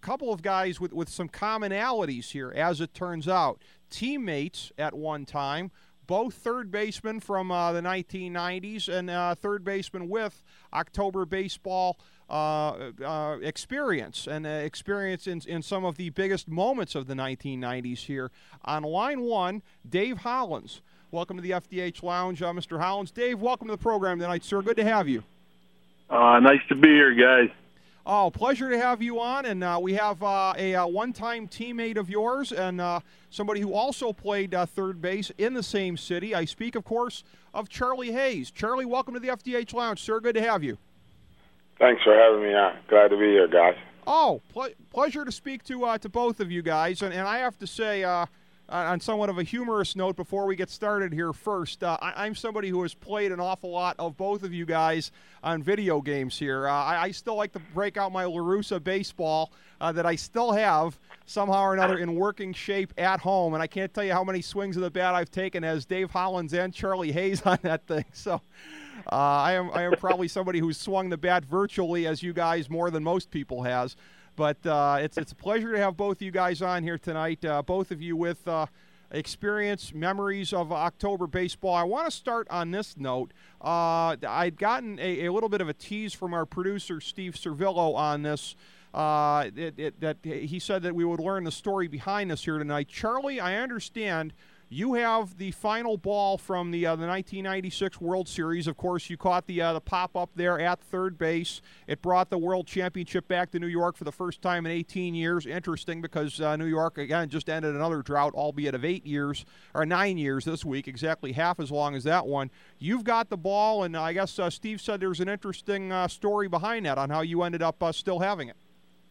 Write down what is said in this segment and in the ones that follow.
couple of guys with some commonalities here, as it turns out. Teammates at one time, both third basemen from the 1990s, and third baseman with October baseball experience, and experience in some of the biggest moments of the 1990s here. On line one, Dave Hollins. Welcome to the FDH Lounge, Mr. Hollins. Dave, welcome to the program tonight, sir. Good to have you. Nice to be here, guys. Oh, pleasure to have you on, and we have a one-time teammate of yours and somebody who also played third base in the same city. I speak, of course, of Charlie Hayes. Charlie, welcome to the FDH Lounge, sir. Good to have you. Thanks for having me on. Glad to be here, guys. Oh, pleasure to speak to both of you guys, and I have to say, on somewhat of a humorous note before we get started here first, I'm somebody who has played an awful lot of both of you guys on video games here. I still like to break out my LaRussa baseball that I still have somehow or another in working shape at home, and I can't tell you how many swings of the bat I've taken as Dave Hollins and Charlie Hayes on that thing. So I am probably somebody who's swung the bat virtually as you guys more than most people has. But it's a pleasure to have both of you guys on here tonight, both of you with experience, memories of October baseball. I want to start on this note. I'd gotten a little bit of a tease from our producer, Steve Servillo, on this, that he said that we would learn the story behind this here tonight. Charlie, I understand you have the final ball from the 1996 World Series. Of course, you caught the pop-up there at third base. It brought the World Championship back to New York for the first time in 18 years. Interesting because New York, again, just ended another drought, albeit of 8 years, or 9 years this week, exactly half as long as that one. You've got the ball, and I guess Steve said there's an interesting story behind that on how you ended up still having it.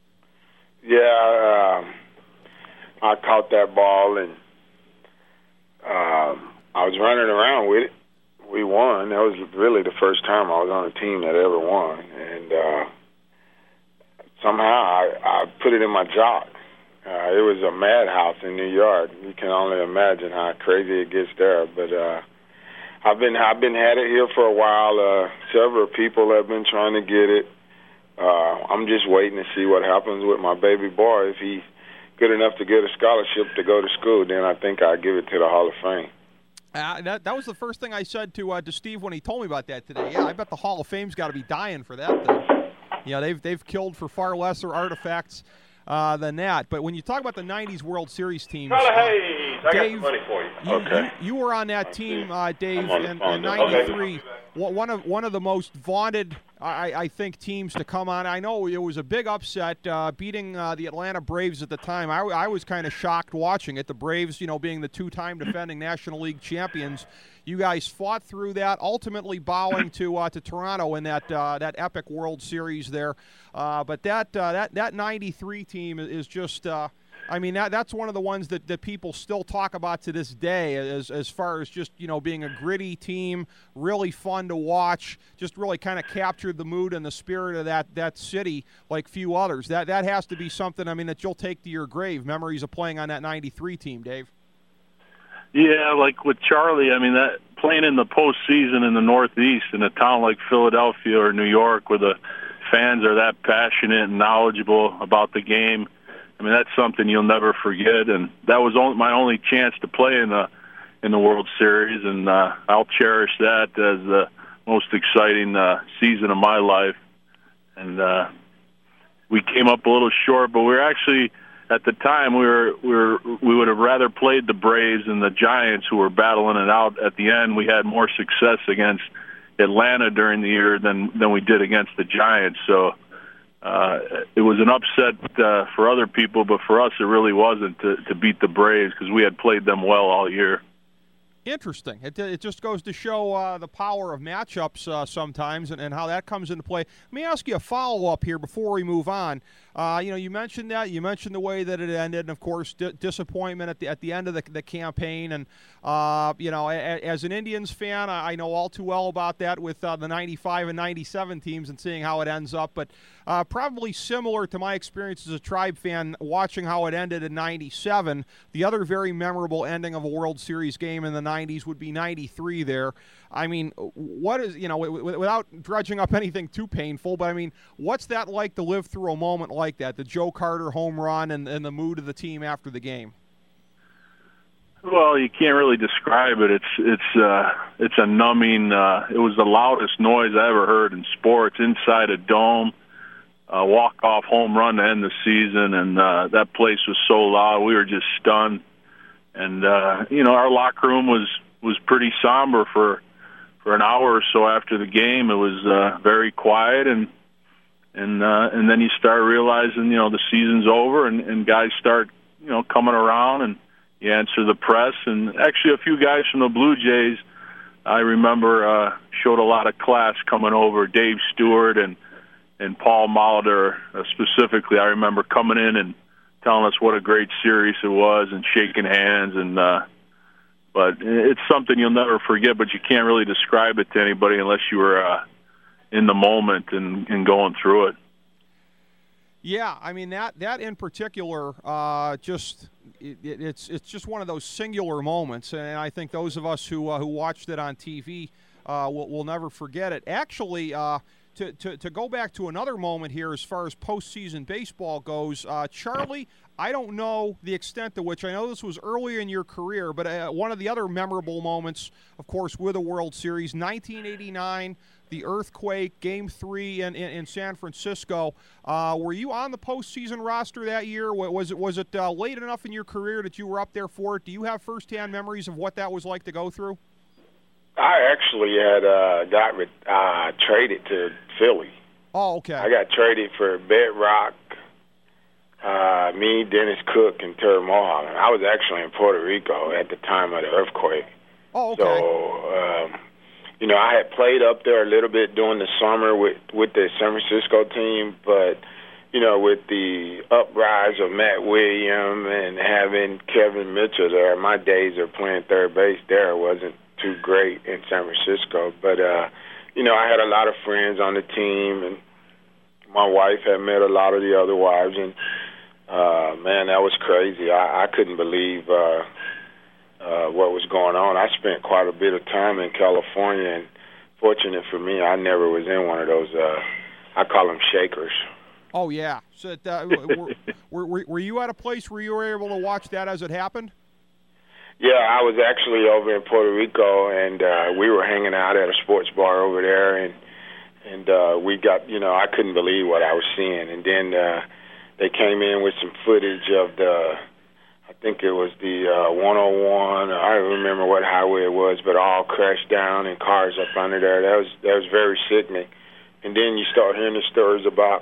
Yeah, I caught that ball, and I was running around with it. We won. That was really the first time I was on a team that ever won. And somehow I put it in my jock. It was a madhouse in New York. You can only imagine how crazy it gets there. But I've been had it here for a while. Several people have been trying to get it. I'm just waiting to see what happens with my baby boy. If he's good enough to get a scholarship to go to school, then I think I'll give it to the Hall of Fame. That was the first thing I said to Steve when he told me about that today. Yeah, I bet the Hall of Fame's got to be dying for that thing. You know, they've killed for far lesser artifacts than that. But when you talk about the 90s World Series teams, Hayes, I Dave, got some money for you. You were on that team, Dave, in '93. One of the most vaunted, I think, teams to come on. I know it was a big upset, beating the Atlanta Braves at the time. I was kind of shocked watching it. The Braves, you know, being the two-time defending National League champions. You guys fought through that, ultimately bowing to Toronto in that epic World Series there. But that '93 team is just. I mean, that's one of the ones that people still talk about to this day as far as just, you know, being a gritty team, really fun to watch, just really kind of captured the mood and the spirit of that city like few others. That has to be something, I mean, that you'll take to your grave, memories of playing on that '93 team, Dave. Yeah, like with Charlie, I mean, that playing in the postseason in the Northeast in a town like Philadelphia or New York where the fans are that passionate and knowledgeable about the game, I mean, that's something you'll never forget, and that was my only chance to play in the World Series, and I'll cherish that as the most exciting season of my life. And we came up a little short, but we were actually at the time we would have rather played the Braves and the Giants, who were battling it out at the end. We had more success against Atlanta during the year than we did against the Giants, so. It was an upset for other people, but for us it really wasn't to beat the Braves because we had played them well all year. Interesting. It just goes to show the power of matchups sometimes and how that comes into play. Let me ask you a follow-up here before we move on. You know, you mentioned that. You mentioned the way that it ended, and, of course, disappointment at the end of the campaign. And, you know, as an Indians fan, I know all too well about that with the 95 and 97 teams and seeing how it ends up. But probably similar to my experience as a Tribe fan watching how it ended in 97, the other very memorable ending of a World Series game in the 90s would be 93 there. I mean, what is, without dredging up anything too painful, but I mean, what's that like to live through a moment like that, the Joe Carter home run and the mood of the team after the game? Well, you can't really describe it. It's a numbing. It was the loudest noise I ever heard in sports inside a dome. Walk-off home run to end the season, and that place was so loud. We were just stunned. And our locker room was pretty somber for an hour or so after the game. It was very quiet, and then you start realizing the season's over, and guys start coming around, and you answer the press. And actually, a few guys from the Blue Jays, I remember, showed a lot of class coming over. Dave Stewart and Paul Molitor specifically, I remember coming in and telling us what a great series it was and shaking hands. And but it's something you'll never forget, but you can't really describe it to anybody unless you were in the moment and going through it. Yeah, I mean that in particular, it's just one of those singular moments, and I think those of us who watched it on TV will never forget it. Actually, to go back to another moment here as far as postseason baseball goes, Charlie, I don't know the extent to which, I know this was earlier in your career, but one of the other memorable moments, of course, with a World Series, 1989. The earthquake, Game 3 in San Francisco. Were you on the postseason roster that year? Was it late enough in your career that you were up there for it? Do you have firsthand memories of what that was like to go through? I actually had got traded to Philly. Oh, okay. I got traded for Bedrock, me, Dennis Cook, and Terry Mulholland. I was actually in Puerto Rico at the time of the earthquake. Oh, okay. So, I had played up there a little bit during the summer with the San Francisco team, but, with the uprise of Matt Williams and having Kevin Mitchell there, my days of playing third base there wasn't too great in San Francisco. But, I had a lot of friends on the team, and my wife had met a lot of the other wives, and, man, that was crazy. I couldn't believe what was going on. I spent quite a bit of time in California, and fortunate for me, I never was in one of those, I call them shakers. Oh, yeah. So were you at a place where you were able to watch that as it happened? Yeah, I was actually over in Puerto Rico, and we were hanging out at a sports bar over there, and we got, I couldn't believe what I was seeing. And then they came in with some footage of I think it was the 101. I don't remember what highway it was, but all crashed down and cars up under there. That was very sickening. And then you start hearing the stories about,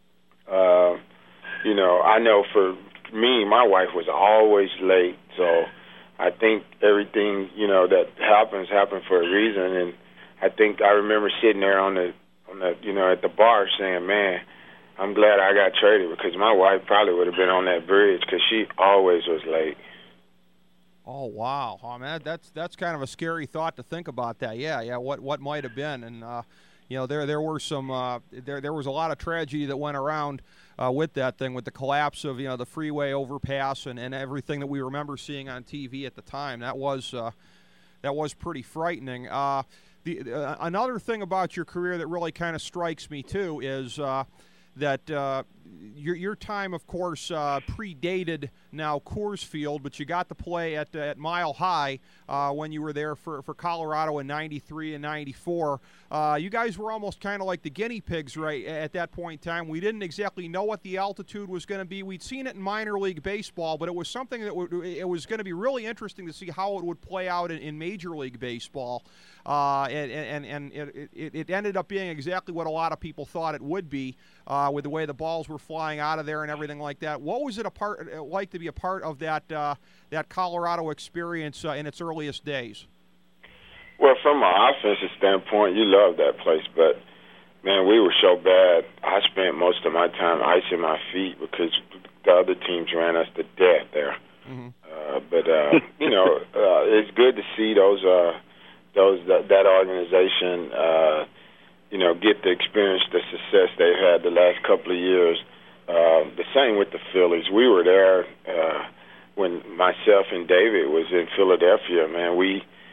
I know for me, my wife was always late, so I think everything that happened for a reason. And I think I remember sitting there on the at the bar saying, man, I'm glad I got traded, because my wife probably would have been on that bridge, because she always was late. Oh, wow. Oh, man, that's kind of a scary thought to think about that. Yeah, what might have been. And, there were some there was a lot of tragedy that went around with that thing, with the collapse of, the freeway overpass and everything that we remember seeing on TV at the time. That was pretty frightening. Another thing about your career that really kind of strikes me, too, is that your time, of course, predated now Coors Field, but you got to play at Mile High when you were there for Colorado in '93 and '94. You guys were almost kind of like the guinea pigs, right, at that point in time. We didn't exactly know what the altitude was going to be. We'd seen it in minor league baseball, but it was something that it was going to be really interesting to see how it would play out in Major League Baseball. And it ended up being exactly what a lot of people thought it would be, with the way the balls were flying out of there and everything like that. What was it like to be a part of that Colorado experience in its earliest days? Well, from an offensive standpoint, you love that place, but man, we were so bad. I spent most of my time icing my feet because the other teams ran us to death there. Mm-hmm. But it's good to see that organization, get to experience the success they've had the last couple of years. The same with the Phillies. We were there when myself and David was in Philadelphia. Man, we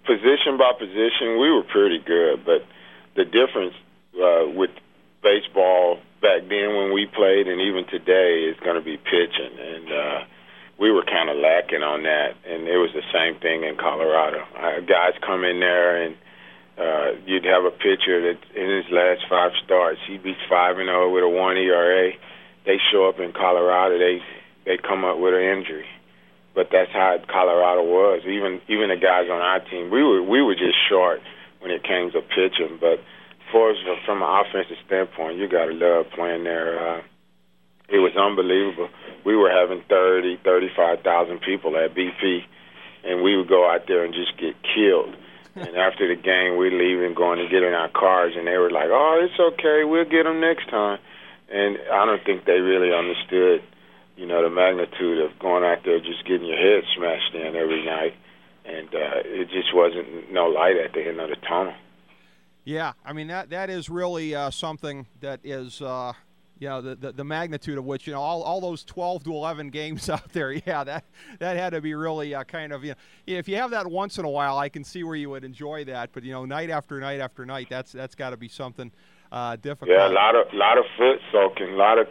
position by position, we were pretty good. But the difference with baseball back then when we played and even today is going to be pitching. And we were kind of lacking on that. And it was the same thing in Colorado. Guys come in there and you'd have a pitcher that in his last 5 starts, he beats 5-0 with a 1 ERA. They show up in Colorado, they come up with an injury. But that's how Colorado was. Even the guys on our team, we were just short when it came to pitching. But from an offensive standpoint, you got to love playing there. It was unbelievable. We were having 35,000 people at BP, and we would go out there and just get killed. And after the game, we'd leave and go and get in our cars, and they were like, "Oh, it's okay, we'll get them next time." And I don't think they really understood, the magnitude of going out there just getting your head smashed in every night. And it just wasn't no light at the end of the tunnel. Yeah, I mean, that is really something that is, the magnitude of which, all those 12 to 11 games out there, yeah, that had to be really kind of, if you have that once in a while, I can see where you would enjoy that. But, night after night after night, that's got to be something difficult. Yeah, a lot of foot soaking, a lot of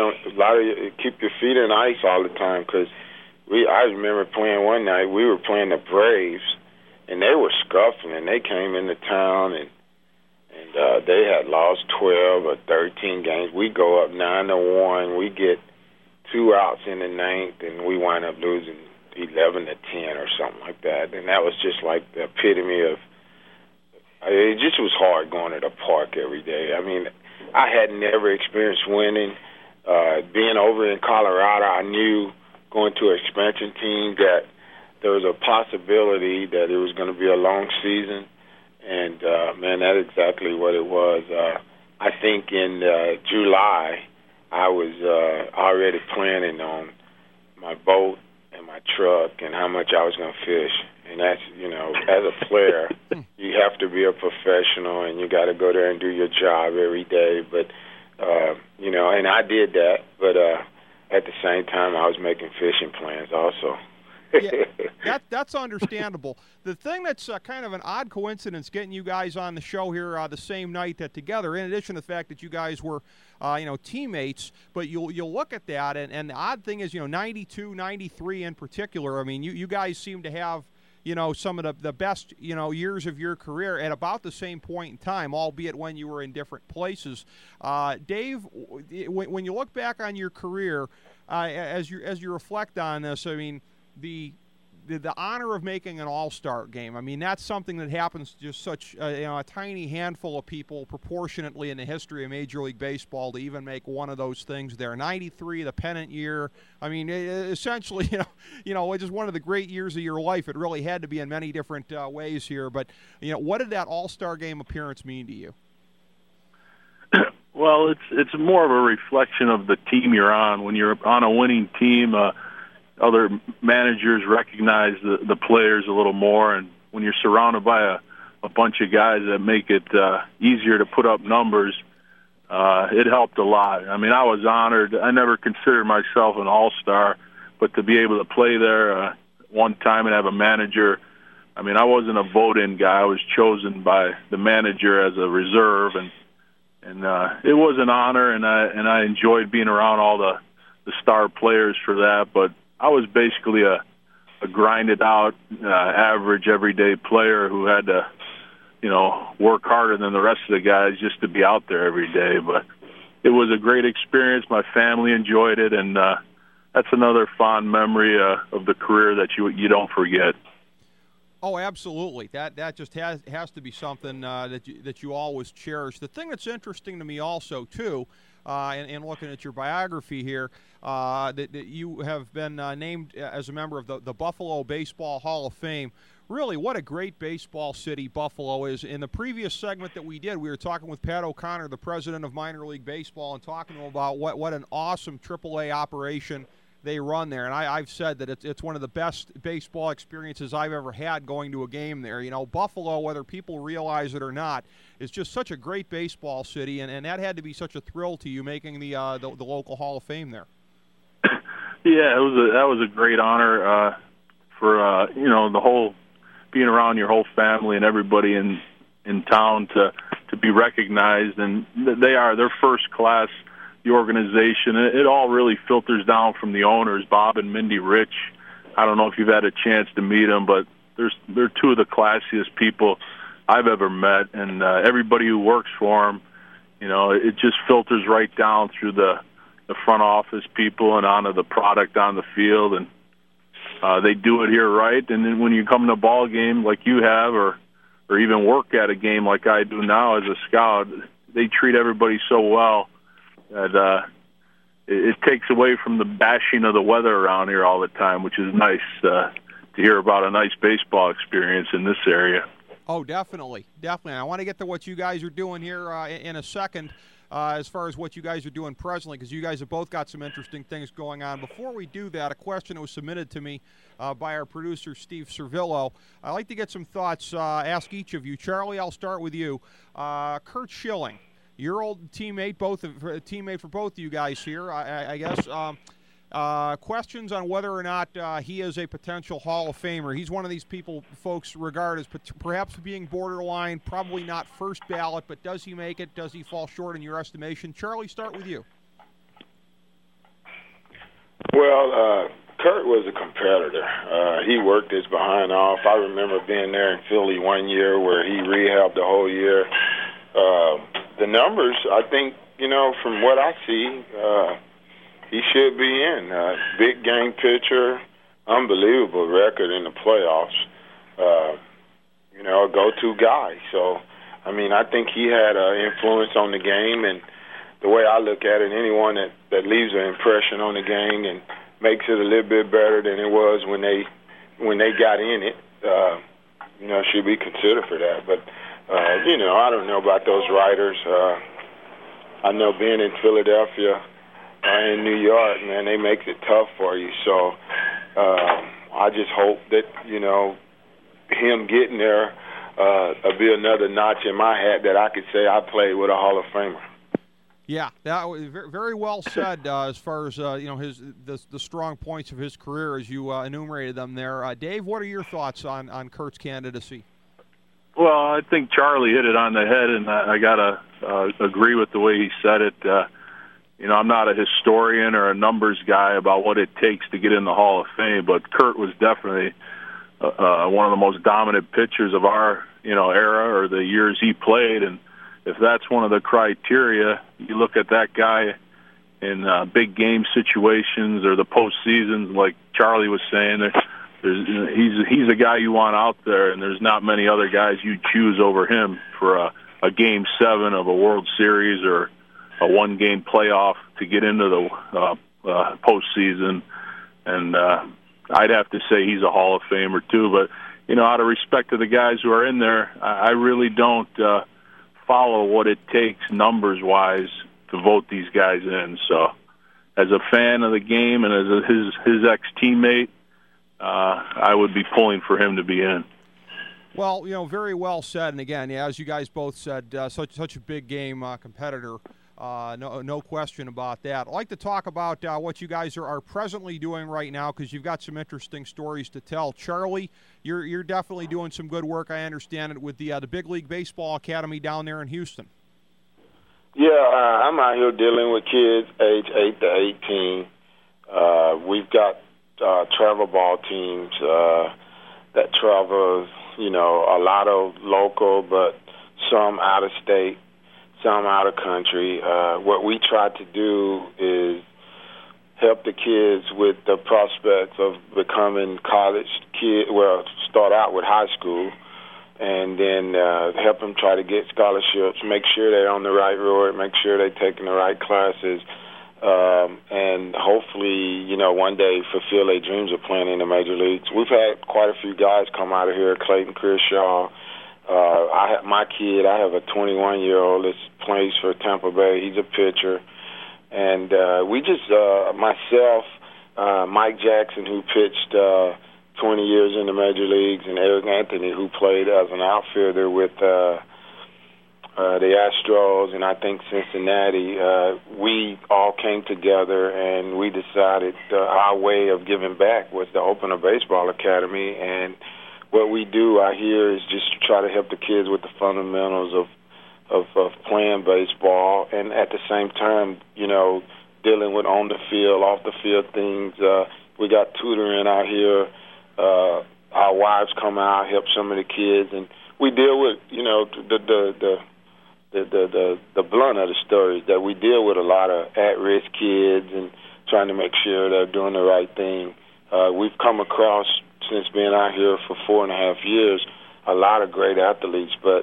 keep your feet in ice all the time. Because I remember playing one night. We were playing the Braves, and they were scuffling. They came into town and they had lost 12 or 13 games. We go up 9-1. We get 2 outs in the 9th, and we wind up losing 11-10 or something like that. And that was just like the epitome of. It just was hard going to the park every day. I mean, I had never experienced winning. Being over in Colorado, I knew going to an expansion team that there was a possibility that it was going to be a long season. And, man, that's exactly what it was. I think in July, I was already planning on my boat and my truck and how much I was going to fish. And that's, as a player, you have to be a professional and you got to go there and do your job every day. But, and I did that. But at the same time, I was making fishing plans also. Yeah, that's understandable. The thing that's kind of an odd coincidence getting you guys on the show here the same night that together, in addition to the fact that you guys were, teammates, but you'll look at that, and the odd thing is, 92, 93 in particular, I mean, you guys seem to have, some of the best, years of your career at about the same point in time, albeit when you were in different places. Dave, when you look back on your career, as you reflect on this, I mean, the honor of making an all-star game, I mean, that's something that happens to just such a tiny handful of people proportionately in the history of Major League Baseball to even make one of those things there. 93, the pennant year, I mean, essentially, it's just one of the great years of your life. It really had to be in many different ways here. But, what did that all-star game appearance mean to you? Well, it's more of a reflection of the team you're on. When you're on a winning team, other managers recognize the players a little more, and when you're surrounded by a bunch of guys that make it easier to put up numbers, it helped a lot. I mean, I was honored. I never considered myself an all-star, but to be able to play there one time and have a manager, I mean, I wasn't a vote-in guy. I was chosen by the manager as a reserve, and it was an honor, and I enjoyed being around all the star players for that, but I was basically a grinded-out, average, everyday player who had to, work harder than the rest of the guys just to be out there every day. But it was a great experience. My family enjoyed it, and that's another fond memory of the career that you don't forget. Oh, absolutely. That just has to be something that you always cherish. The thing that's interesting to me also, too, and looking at your biography here, that you have been named as a member of the Buffalo Baseball Hall of Fame. Really, what a great baseball city Buffalo is. In the previous segment that we did, we were talking with Pat O'Connor, the president of minor league baseball, and talking to him about what an awesome AAA operation they run there. And I've said that it's one of the best baseball experiences I've ever had going to a game there. Buffalo, whether people realize it or not, is just such a great baseball city, and that had to be such a thrill to you making the local Hall of Fame there. Yeah, that was a great honor for the whole being around your whole family and everybody in town to be recognized, and they're first class. The organization, it all really filters down from the owners, Bob and Mindy Rich. I don't know if you've had a chance to meet them, but they're two of the classiest people I've ever met, and everybody who works for them, it just filters right down through the front office people and onto the product on the field, and they do it here right. And then when you come to a ball game like you have, or even work at a game like I do now as a scout, they treat everybody so well that it takes away from the bashing of the weather around here all the time, which is nice to hear about a nice baseball experience in this area. Oh, definitely. I want to get to what you guys are doing here in a second, as far as what you guys are doing presently, because you guys have both got some interesting things going on. Before we do that, a question that was submitted to me by our producer, Steve Servillo. I'd like to get some thoughts, ask each of you. Charlie, I'll start with you. Curt Schilling, your old teammate, teammate for both of you guys here, I guess. Questions on whether or not he is a potential Hall of Famer. He's one of these folks regard as perhaps being borderline, probably not first ballot, but does he make it? Does he fall short in your estimation? Charlie, start with you. Well, Curt was a competitor. He worked his behind off. I remember being there in Philly one year where he rehabbed the whole year. The numbers, I think, from what I see, he should be in. Big game pitcher, unbelievable record in the playoffs. A go-to guy. So, I think he had an influence on the game, and the way I look at it, anyone that leaves an impression on the game and makes it a little bit better than it was when they got in it, should be considered for that. But I don't know about those writers. I know being in Philadelphia, in New York, man, they make it tough for you. So I just hope that, him getting there will be another notch in my hat that I could say I played with a Hall of Famer. Yeah, that was very well said as far as the strong points of his career as you enumerated them there. Dave, what are your thoughts on Curt's candidacy? Well, I think Charlie hit it on the head, and I gotta agree with the way he said it. I'm not a historian or a numbers guy about what it takes to get in the Hall of Fame, but Curt was definitely one of the most dominant pitchers of our era or the years he played, and if that's one of the criteria, you look at that guy in big game situations or the postseasons, like Charlie was saying. He's a guy you want out there, and there's not many other guys you'd choose over him for a Game 7 of a World Series or a one-game playoff to get into the postseason. And I'd have to say he's a Hall of Famer too. But out of respect to the guys who are in there, I really don't follow what it takes numbers-wise to vote these guys in. So, as a fan of the game and as his ex-teammate, I would be pulling for him to be in. Well, very well said. And again, as you guys both said, such a big game competitor. No question about that. I'd like to talk about what you guys are presently doing right now, because you've got some interesting stories to tell. Charlie, you're definitely doing some good work, I understand it, with the Big League Baseball Academy down there in Houston. Yeah, I'm out here dealing with kids age 8 to 18. We've got travel ball teams that travel, a lot of local, but some out of state, some out of country. What we try to do is help the kids with the prospects of becoming college kids. Well, start out with high school, and then help them try to get scholarships, make sure they're on the right road, make sure they're taking the right classes, and hopefully, one day fulfill their dreams of playing in the major leagues. We've had quite a few guys come out of here, Clayton Kershaw. I have a 21-year-old that plays for Tampa Bay. He's a pitcher. And we just, myself, Mike Jackson, who pitched 20 years in the major leagues, and Eric Anthony, who played as an outfielder with the Astros and I think Cincinnati, we all came together and we decided our way of giving back was to open a baseball academy, and what we do out here is just try to help the kids with the fundamentals of playing baseball, and at the same time, dealing with on the field, off the field things. We got tutoring out here. Our wives come out, help some of the kids, and we deal with the blunt of the stories that we deal with a lot of at-risk kids and trying to make sure they're doing the right thing. We've come across, since being out here for 4.5 years, a lot of great athletes, but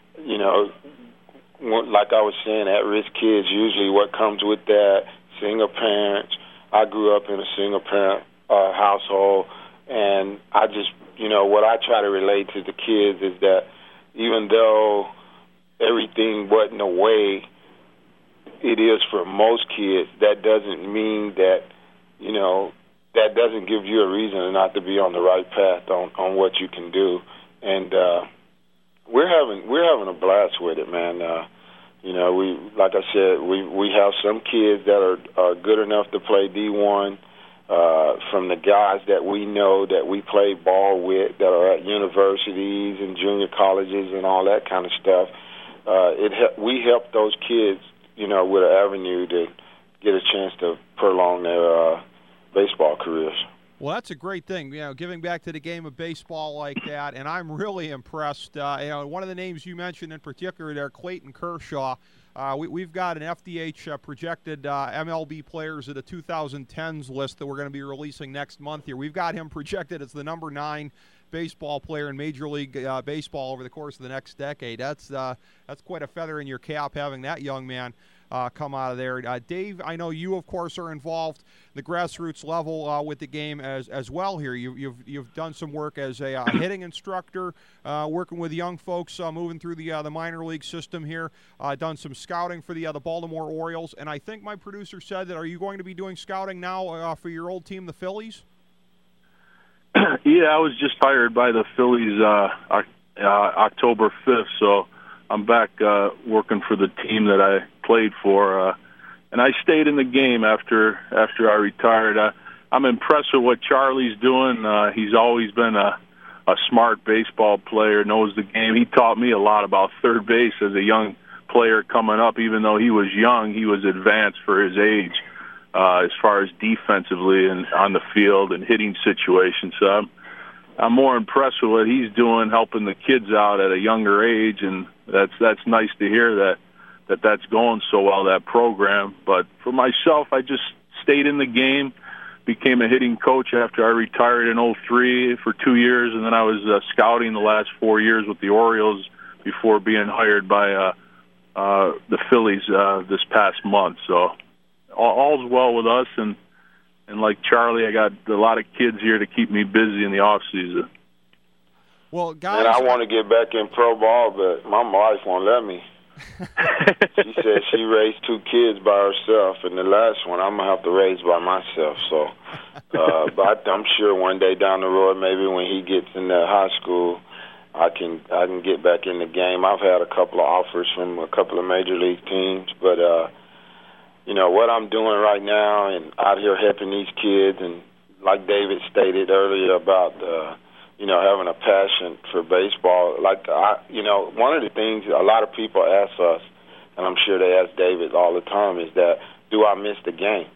like I was saying, at-risk kids, usually what comes with that, single parents. I grew up in a single parent household, and I just, what I try to relate to the kids is that even though everything wasn't the way it is for most kids, that doesn't mean that, that doesn't give you a reason not to be on the right path on what you can do. And we're having a blast with it, man. We, like I said, we have some kids that are good enough to play D1. From the guys that we know that we play ball with that are at universities and junior colleges and all that kind of stuff. We help those kids, with an avenue to get a chance to prolong their baseball careers. Well, that's a great thing, giving back to the game of baseball like that, and I'm really impressed. One of the names you mentioned in particular there, Clayton Kershaw. We've got an FDH projected MLB players at a 2010s list that we're going to be releasing next month here. We've got him projected as the number 9 baseball player in Major League Baseball over the course of the next decade. That's quite a feather in your cap, having that young man come out of there. Dave, I know you, of course, are involved the grassroots level with the game as well here. You've done some work as a hitting instructor, working with young folks moving through the minor league system here. Done some scouting for the Baltimore Orioles, and I think my producer said that, are you going to be doing scouting now for your old team, the Phillies? Yeah, I was just hired by the Phillies October 5th, so I'm back working for the team that I played for, and I stayed in the game after I retired. I'm impressed with what Charlie's doing. He's always been a smart baseball player, knows the game. He taught me a lot about third base as a young player coming up. Even though he was young, he was advanced for his age as far as defensively and on the field and hitting situations. So I'm more impressed with what he's doing, helping the kids out at a younger age, and that's nice to hear that's going so well, that program. But for myself, I just stayed in the game, became a hitting coach after I retired in 2003 for 2 years, and then I was scouting the last 4 years with the Orioles before being hired by the Phillies this past month. So all's well with us, and like Charlie, I got a lot of kids here to keep me busy in the off season. Well, guys, and I want to get back in pro ball, but my wife won't let me. She said she raised 2 kids by herself, and the last one I'm gonna have to raise by myself. So, but I'm sure one day down the road, maybe when he gets into high school, I can get back in the game. I've had a couple of offers from a couple of major league teams, but what I'm doing right now and out here helping these kids, and like David stated earlier about having a passion for baseball. Like one of the things a lot of people ask us, and I'm sure they ask David all the time, is that, do I miss the game?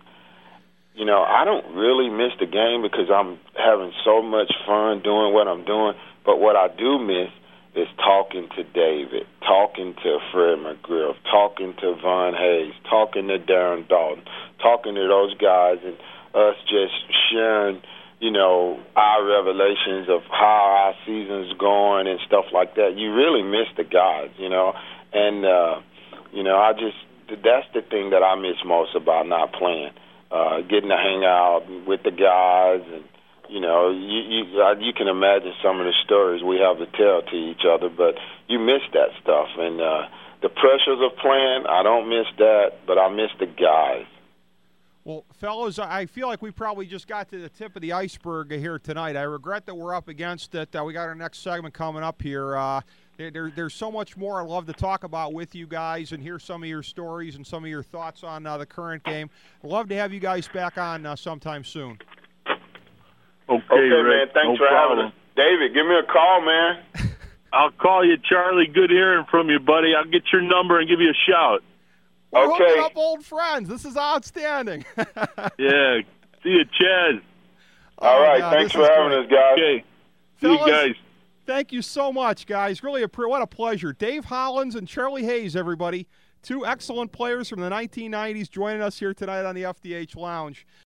I don't really miss the game because I'm having so much fun doing what I'm doing. But what I do miss is talking to David, talking to Fred McGriff, talking to Von Hayes, talking to Darren Dalton, talking to those guys, and us just sharing, our revelations of how our season's going and stuff like that. You really miss the guys, and that's the thing that I miss most about not playing, getting to hang out with the guys, and you can imagine some of the stories we have to tell to each other, but you miss that stuff. And the pressures of playing, I don't miss that, but I miss the guys. Well, fellas, I feel like we probably just got to the tip of the iceberg here tonight. I regret that we're up against it. We got our next segment coming up here. There's so much more I'd love to talk about with you guys and hear some of your stories and some of your thoughts on the current game. I'd love to have you guys back on sometime soon. Okay, man. Thanks for having us. David, give me a call, man. I'll call you, Charlie. Good hearing from you, buddy. I'll get your number and give you a shout. We're Okay. hooking up old friends. This is outstanding. Yeah. See you, Chaz. All right. God, Thanks this for is having great. us, guys. Okay. See you Fellas, guys. Thank you so much, guys. Really, what a pleasure. Dave Hollins and Charlie Hayes, everybody. Two excellent players from the 1990s joining us here tonight on the FDH Lounge.